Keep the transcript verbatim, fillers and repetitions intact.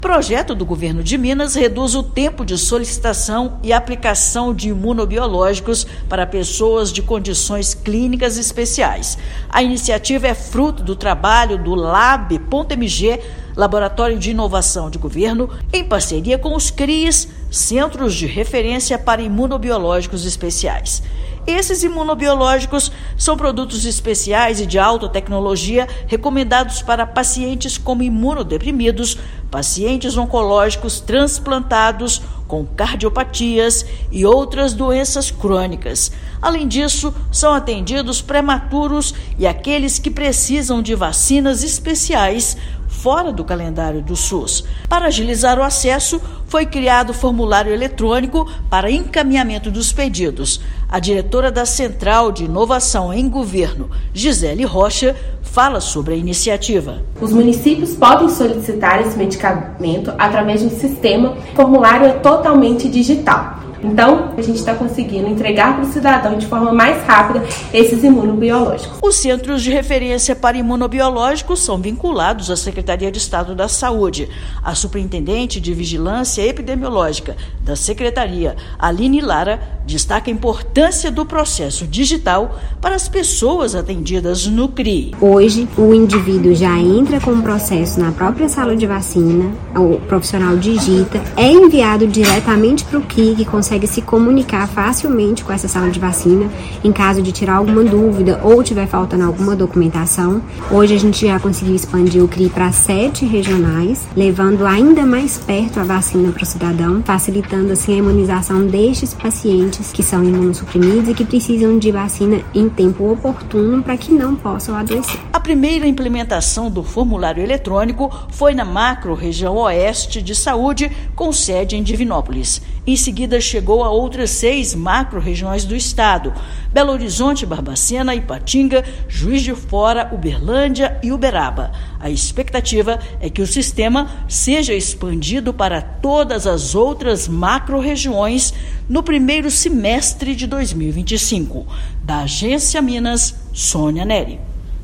O projeto do governo de Minas reduz o tempo de solicitação e aplicação de imunobiológicos para pessoas de condições clínicas especiais. A iniciativa é fruto do trabalho do Lab.mg, Laboratório de Inovação de Governo, em parceria com os C R I Es, Centros de Referência para Imunobiológicos Especiais. Esses imunobiológicos são produtos especiais e de alta tecnologia recomendados para pacientes como imunodeprimidos, pacientes oncológicos transplantados com cardiopatias e outras doenças crônicas. Além disso, são atendidos prematuros e aqueles que precisam de vacinas especiais fora do calendário do SUS. Para agilizar o acesso, foi criado formulário eletrônico para encaminhamento dos pedidos. A diretora da Central de Inovação em Governo, Gisele Rocha, fala sobre a iniciativa. Os municípios podem solicitar esse medicamento através de um sistema. O formulário é totalmente digital. Então, a gente está conseguindo entregar para o cidadão de forma mais rápida esses imunobiológicos. Os centros de referência para imunobiológicos são vinculados à Secretaria de Estado da Saúde. A superintendente de Vigilância Epidemiológica da Secretaria, Aline Lara, destaca a importância do processo digital para as pessoas atendidas no C R I. Hoje, o indivíduo já entra com o processo na própria sala de vacina, o profissional digita, é enviado diretamente para o C R I, que consegue consegue se comunicar facilmente com essa sala de vacina em caso de tirar alguma dúvida ou tiver faltando alguma documentação. Hoje a gente já conseguiu expandir o C R I para sete regionais, levando ainda mais perto a vacina para o cidadão, facilitando assim a imunização destes pacientes que são imunossuprimidos e que precisam de vacina em tempo oportuno para que não possam adoecer. A primeira implementação do formulário eletrônico foi na macro-região oeste de saúde, com sede em Divinópolis. Em seguida, chegou a outras seis macro-regiões do estado: Belo Horizonte, Barbacena, Ipatinga, Juiz de Fora, Uberlândia e Uberaba. A expectativa é que o sistema seja expandido para todas as outras macro-regiões no primeiro semestre de dois mil e vinte e cinco. Da Agência Minas, Sônia Neri.